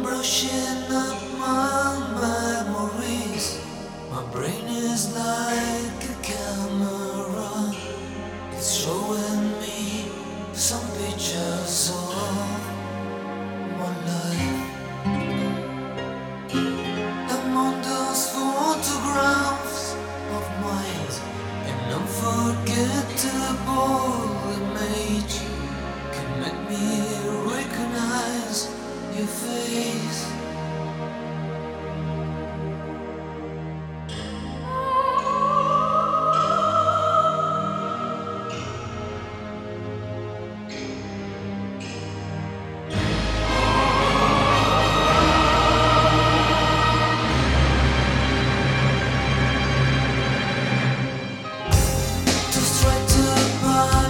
brushing up my memories. My brain is like a camera. It's showing